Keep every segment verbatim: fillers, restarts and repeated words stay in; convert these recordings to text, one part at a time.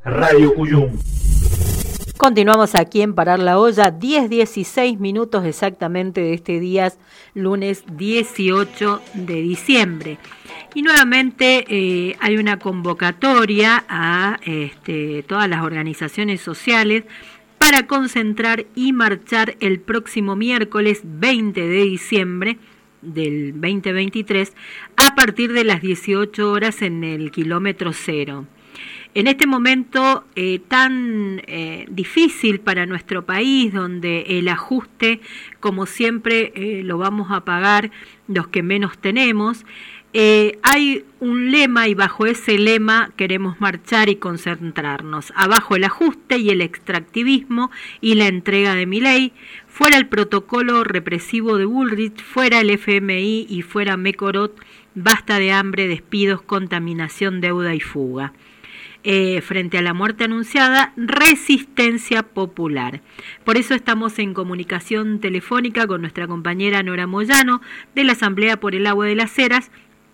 Radio Cuyum. Continuamos aquí en Parar la Olla, diez dieciséis minutos exactamente de este día, lunes dieciocho de diciembre. Y nuevamente eh, hay una convocatoria a este, todas las organizaciones sociales para concentrar y marchar el próximo miércoles veinte de diciembre del veinte veintitrés a partir de las dieciocho horas en el kilómetro cero. En este momento eh, tan eh, difícil para nuestro país, donde el ajuste, como siempre, eh, lo vamos a pagar los que menos tenemos, eh, hay un lema y bajo ese lema queremos marchar y concentrarnos. Abajo el ajuste y el extractivismo y la entrega de Milei, fuera el protocolo represivo de Bullrich, fuera el F M I y fuera Mecorot, basta de hambre, despidos, contaminación, deuda y fuga. Eh, frente a la muerte anunciada, resistencia popular. Por eso estamos en comunicación telefónica con nuestra compañera Nora Moyano de la Asamblea por el Agua de las Heras,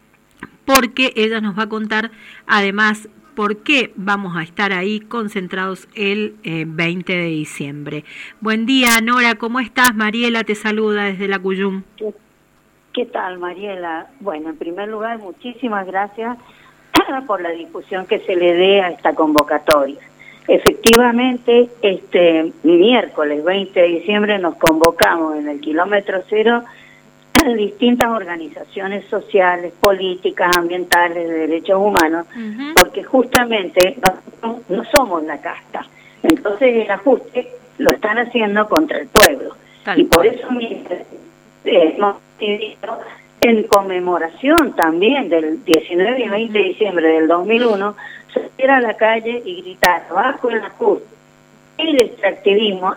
porque ella nos va a contar además por qué vamos a estar ahí concentrados el eh, veinte de diciembre. Buen día, Nora, ¿cómo estás? Mariela te saluda desde la Cuyum. ¿Qué, qué tal, Mariela? Bueno, en primer lugar, muchísimas gracias por la difusión que se le dé a esta convocatoria. Efectivamente, este miércoles veinte de diciembre nos convocamos en el kilómetro cero a distintas organizaciones sociales, políticas, ambientales, de derechos humanos, uh-huh. porque justamente no, no somos la casta. Entonces el ajuste lo están haciendo contra el pueblo. Tal y por eso eh, hemos decidido, en conmemoración también del diecinueve y veinte de diciembre del dos mil uno, salir a la calle y gritar abajo el ajuste, el extractivismo,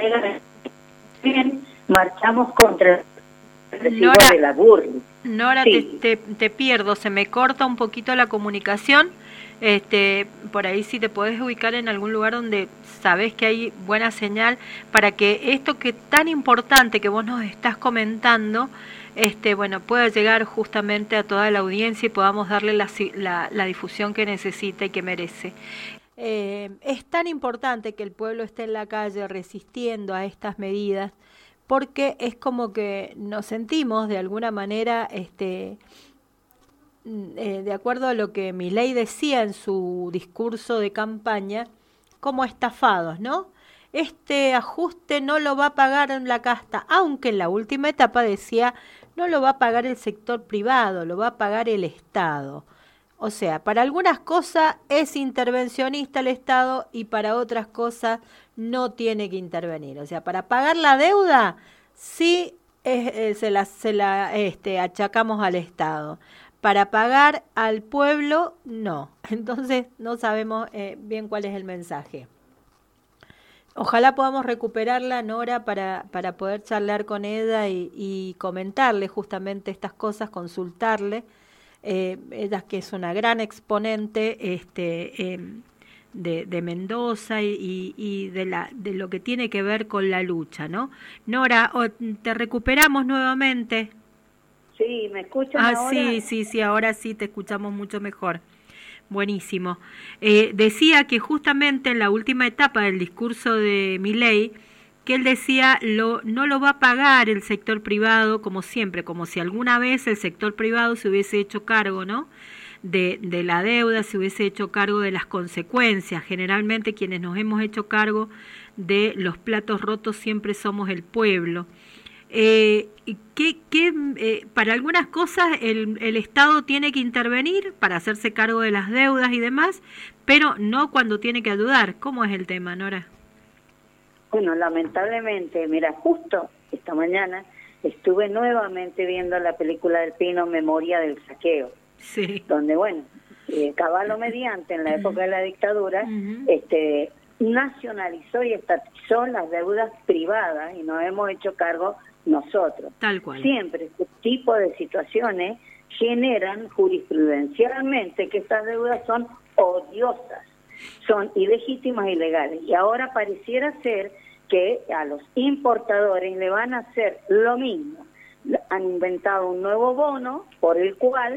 bien, marchamos contra el recibo de la Bullrich. Nora, sí. te, te, te pierdo, se me corta un poquito la comunicación. Este, por ahí si te podés ubicar en algún lugar donde sabés que hay buena señal, para que esto que tan importante que vos nos estás comentando, este, bueno, pueda llegar justamente a toda la audiencia y podamos darle la, la, la difusión que necesita y que merece. Eh, es tan importante que el pueblo esté en la calle resistiendo a estas medidas, porque es como que nos sentimos de alguna manera, este, eh, de acuerdo a lo que Milei decía en su discurso de campaña, como estafados, ¿no? Este ajuste no lo va a pagar en la casta, aunque en la última etapa decía no lo va a pagar el sector privado, lo va a pagar el Estado. O sea, para algunas cosas es intervencionista el Estado y para otras cosas no tiene que intervenir. O sea, para pagar la deuda sí eh, eh, se la, se la este, achacamos al Estado. Para pagar al pueblo, no. Entonces no sabemos eh, bien cuál es el mensaje. Ojalá podamos recuperarla, Nora, para, para poder charlar con ella y, y comentarle justamente estas cosas, consultarle. Eh, ella que es una gran exponente este, eh, de, de Mendoza y, y de, la, de lo que tiene que ver con la lucha, ¿no? Nora, ¿te recuperamos nuevamente? Sí, ¿me escuchan ah, ahora? Sí, sí, sí, ahora sí te escuchamos mucho mejor. Buenísimo. Eh, decía que justamente en la última etapa del discurso de Milei, que él decía lo, no lo va a pagar el sector privado, como siempre, como si alguna vez el sector privado se hubiese hecho cargo, ¿no?, de, de la deuda, se hubiese hecho cargo de las consecuencias. Generalmente quienes nos hemos hecho cargo de los platos rotos siempre somos el pueblo. Eh, ¿qué, qué, eh, para algunas cosas el, el Estado tiene que intervenir para hacerse cargo de las deudas y demás, pero no cuando tiene que ayudar. ¿Cómo es el tema, Nora? Bueno, lamentablemente, mira, justo esta mañana estuve nuevamente viendo la película del Pino, Memoria del Saqueo, sí. donde, bueno, eh, Caballo mediante, en la época de la dictadura, uh-huh. este nacionalizó y estatizó las deudas privadas y nos hemos hecho cargo nosotros. Tal cual. Siempre este tipo de situaciones generan jurisprudencialmente que estas deudas son odiosas, son ilegítimas e ilegales. Y ahora pareciera ser que a los importadores le van a hacer lo mismo. Han inventado un nuevo bono por el cual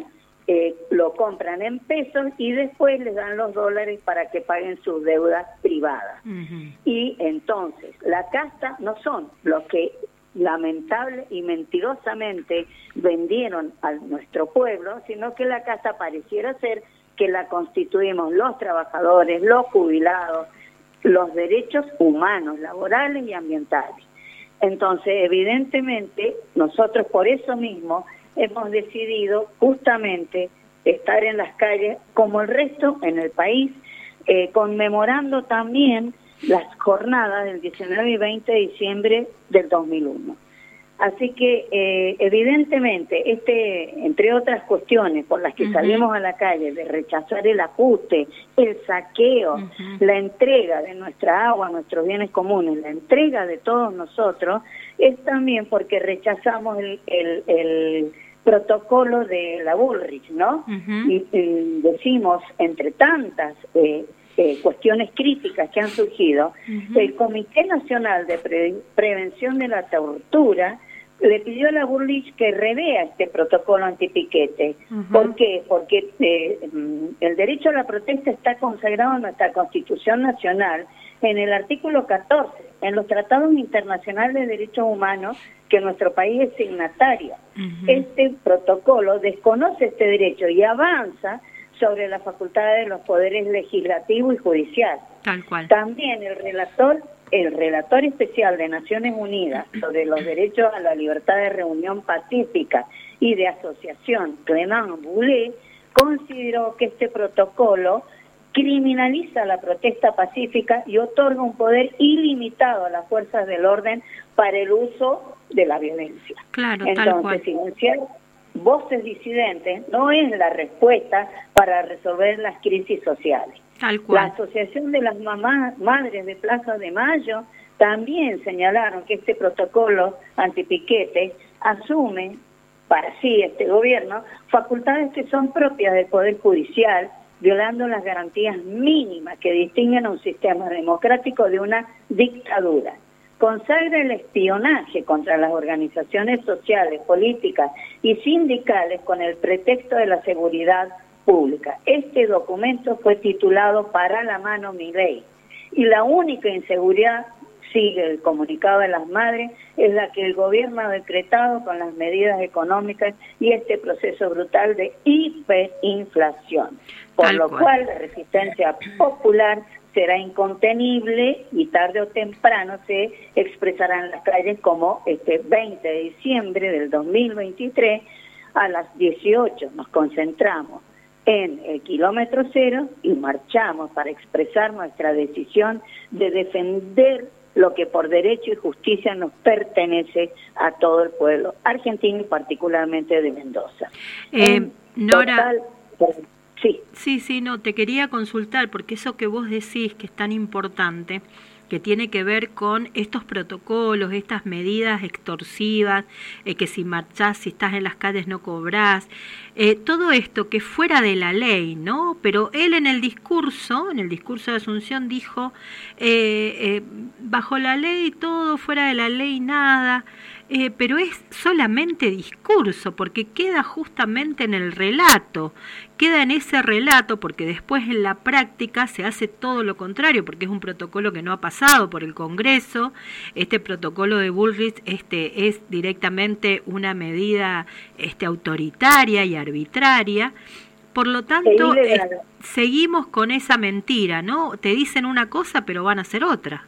eh, lo compran en pesos y después les dan los dólares para que paguen sus deudas privadas. Uh-huh. Y entonces, la casta no son los que lamentable y mentirosamente vendieron a nuestro pueblo, sino que la casta pareciera ser que la constituimos los trabajadores, los jubilados, los derechos humanos, laborales y ambientales. Entonces, evidentemente, nosotros por eso mismo hemos decidido justamente estar en las calles como el resto en el país, eh, conmemorando también las jornadas del diecinueve y veinte de diciembre del dos mil uno. Así que, eh, evidentemente, este, entre otras cuestiones por las que uh-huh. salimos a la calle, de rechazar el ajuste, el saqueo, uh-huh. la entrega de nuestra agua, nuestros bienes comunes, la entrega de todos nosotros, es también porque rechazamos el, el, el protocolo de la Bullrich, ¿no? Uh-huh. Y, y decimos, entre tantas eh, eh, cuestiones críticas que han surgido, uh-huh. el Comité Nacional de Pre- Prevención de la Tortura le pidió a la Bullrich que revea este protocolo antipiquete. Uh-huh. ¿Por qué? Porque eh, el derecho a la protesta está consagrado en nuestra Constitución Nacional en el artículo catorce, en los tratados internacionales de derechos humanos que nuestro país es signatario. Uh-huh. Este protocolo desconoce este derecho y avanza sobre las facultades de los poderes legislativo y judicial. Tal cual. También el relator El relator especial de Naciones Unidas sobre los derechos a la libertad de reunión pacífica y de asociación, Clément Boulet, consideró que este protocolo criminaliza la protesta pacífica y otorga un poder ilimitado a las fuerzas del orden para el uso de la violencia. Claro, Entonces, tal cual. silenciar voces disidentes no es la respuesta para resolver las crisis sociales. Tal cual. La Asociación de las Mamás Madres de Plaza de Mayo también señalaron que este protocolo antipiquete asume para sí este gobierno facultades que son propias del Poder Judicial, violando las garantías mínimas que distinguen a un sistema democrático de una dictadura. Consagra el espionaje contra las organizaciones sociales, políticas y sindicales con el pretexto de la seguridad pública. Este documento fue titulado Para la mano mi ley, y la única inseguridad, sigue el comunicado de las madres, es la que el gobierno ha decretado con las medidas económicas y este proceso brutal de hiperinflación, por Tal lo cual. cual la resistencia popular será incontenible y tarde o temprano se expresará en las calles, como este veinte de diciembre del dos mil veintitrés a las dieciocho nos concentramos en el kilómetro cero y marchamos para expresar nuestra decisión de defender lo que por derecho y justicia nos pertenece a todo el pueblo argentino y particularmente de Mendoza. Eh, Nora, total, sí. sí, sí, no, te quería consultar porque eso que vos decís que es tan importante, que tiene que ver con estos protocolos, estas medidas extorsivas, eh, que si marchás, si estás en las calles no cobrás, eh, todo esto que fuera de la ley, ¿no? Pero él en el discurso, en el discurso de Asunción dijo, eh, eh, bajo la ley todo, fuera de la ley nada, eh, pero es solamente discurso, porque queda justamente en el relato, queda en ese relato, porque después en la práctica se hace todo lo contrario, porque es un protocolo que no ha pasado por el Congreso. Este protocolo de Bullrich este, es directamente una medida este, autoritaria y arbitraria. Por lo tanto, es, seguimos con esa mentira, ¿no? Te dicen una cosa, pero van a hacer otra.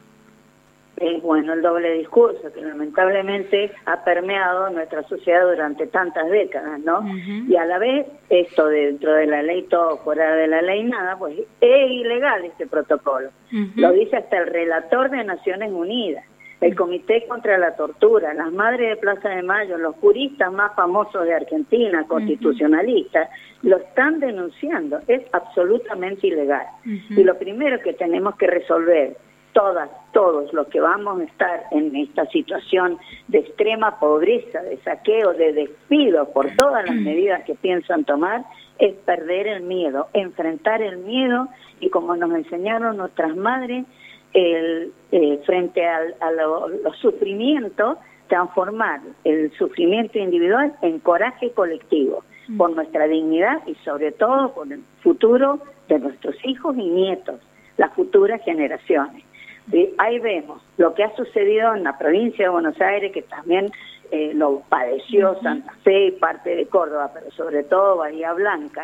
Es bueno el doble discurso que lamentablemente ha permeado nuestra sociedad durante tantas décadas, ¿no? Uh-huh. Y a la vez, esto dentro de la ley todo, fuera de la ley nada, pues es ilegal este protocolo. Uh-huh. Lo dice hasta el relator de Naciones Unidas, el Comité contra la Tortura, las Madres de Plaza de Mayo, los juristas más famosos de Argentina, constitucionalistas, uh-huh. lo están denunciando. Es absolutamente ilegal. Uh-huh. Y lo primero que tenemos que resolver, todas, todos los que vamos a estar en esta situación de extrema pobreza, de saqueo, de despido por todas las medidas que piensan tomar, es perder el miedo, enfrentar el miedo y, como nos enseñaron nuestras madres, el, eh, frente al, a lo, los sufrimientos, transformar el sufrimiento individual en coraje colectivo. mm. por nuestra dignidad y sobre todo por el futuro de nuestros hijos y nietos, las futuras generaciones. Y ahí vemos lo que ha sucedido en la provincia de Buenos Aires, que también eh, lo padeció uh-huh. Santa Fe y parte de Córdoba, pero sobre todo Bahía Blanca,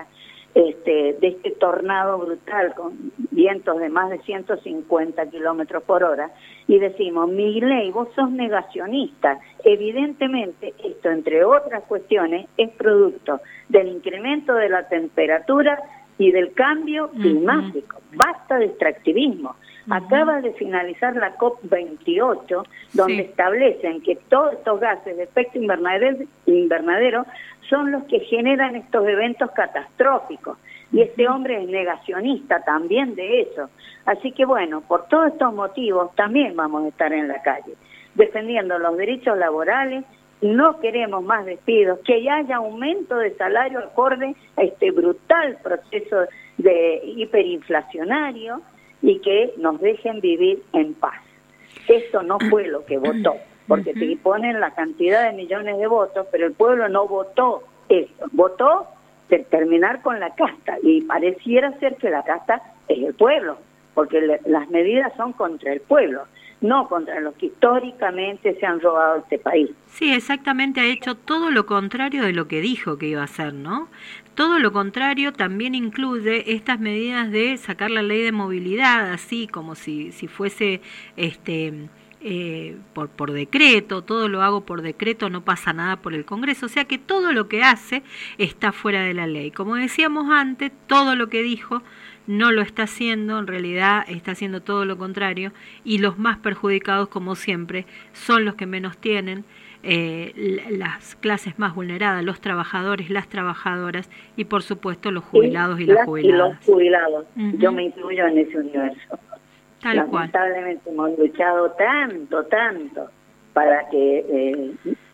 este, de este tornado brutal con vientos de más de ciento cincuenta kilómetros por hora, y decimos, Milei, vos sos negacionista. Evidentemente, esto, entre otras cuestiones, es producto del incremento de la temperatura y del cambio uh-huh. climático. Basta de extractivismo. Uh-huh. Acaba de finalizar la COP veintiocho, donde sí. establecen que todos estos gases de efecto invernadero, invernadero son los que generan estos eventos catastróficos. Y este hombre es negacionista también de eso. Así que bueno, por todos estos motivos también vamos a estar en la calle, defendiendo los derechos laborales. No queremos más despidos, que haya aumento de salario acorde a este brutal proceso de hiperinflacionario y que nos dejen vivir en paz. Esto no fue lo que votó, porque te ponen la cantidad de millones de votos, pero el pueblo no votó eso, votó de terminar con la casta, y pareciera ser que la casta es el pueblo, porque le, las medidas son contra el pueblo, no contra los que históricamente se han robado este país. Sí, exactamente, ha hecho todo lo contrario de lo que dijo que iba a hacer, ¿no? Todo lo contrario también incluye estas medidas de sacar la ley de movilidad, así como si, si fuese este eh, por, por decreto, todo lo hago por decreto, no pasa nada por el Congreso, o sea que todo lo que hace está fuera de la ley. Como decíamos antes, todo lo que dijo no lo está haciendo, en realidad está haciendo todo lo contrario, y los más perjudicados, como siempre, son los que menos tienen, eh, las clases más vulneradas, los trabajadores, las trabajadoras, y por supuesto los jubilados y, y las, las jubiladas. Y los jubilados, uh-huh. Yo me incluyo en ese universo. Tal Lamentablemente cual. Hemos luchado tanto, tanto, para que eh,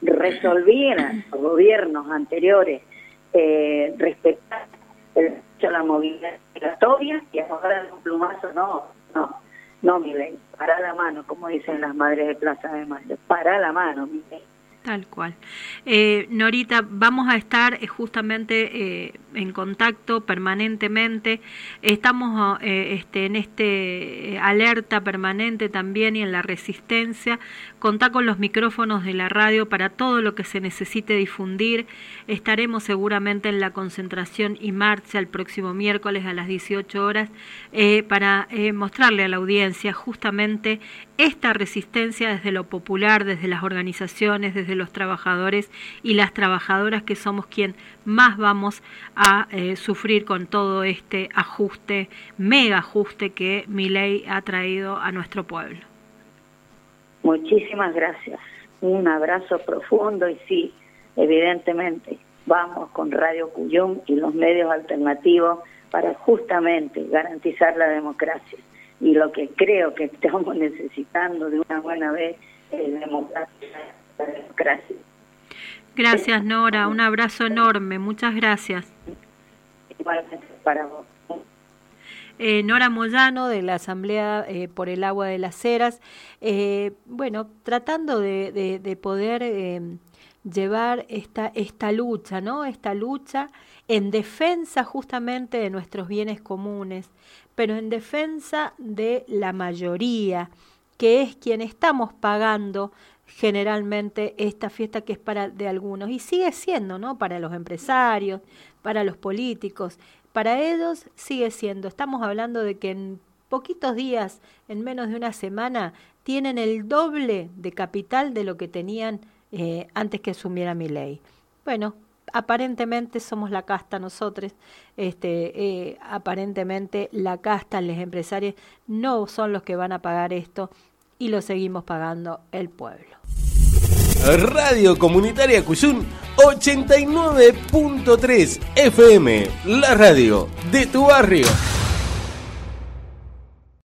resolvieran los gobiernos anteriores eh, respetar el derecho a la movilidad migratoria, y ahora de un plumazo, no, no, no, Milei, para la mano, como dicen las madres de Plaza de Mayo, para la mano, Milei. Tal cual. Eh, Norita, vamos a estar eh, justamente eh, en contacto permanentemente. Estamos eh, este, en este alerta permanente también y en la resistencia. Contá con los micrófonos de la radio para todo lo que se necesite difundir. Estaremos seguramente en la concentración y marcha el próximo miércoles a las dieciocho horas eh, para eh, mostrarle a la audiencia justamente esta resistencia desde lo popular, desde las organizaciones, desde los trabajadores y las trabajadoras, que somos quien más vamos a eh, sufrir con todo este ajuste, mega ajuste que Milei ha traído a nuestro pueblo. Muchísimas gracias. Un abrazo profundo, y sí, evidentemente vamos con Radio Cuyum y los medios alternativos para justamente garantizar la democracia. Y lo que creo que estamos necesitando de una buena vez es democracia. democracia. Gracias, Nora. Un abrazo enorme. Muchas gracias. Igualmente para vos. Eh, Nora Moyano, de la Asamblea eh, por el Agua de las Heras. Eh, bueno, tratando de, de, de poder eh, llevar esta, esta lucha, ¿no? Esta lucha en defensa justamente de nuestros bienes comunes, pero en defensa de la mayoría, que es quien estamos pagando generalmente esta fiesta, que es para de algunos, y sigue siendo, ¿no? Para los empresarios, para los políticos, para ellos sigue siendo. Estamos hablando de que en poquitos días, en menos de una semana, tienen el doble de capital de lo que tenían eh, antes que asumiera Milei. Bueno, aparentemente somos la casta nosotros, este, eh, aparentemente la casta, los empresarios, no son los que van a pagar esto, y lo seguimos pagando el pueblo. Radio Comunitaria Cuyum ochenta y nueve punto tres F M, la radio de tu barrio.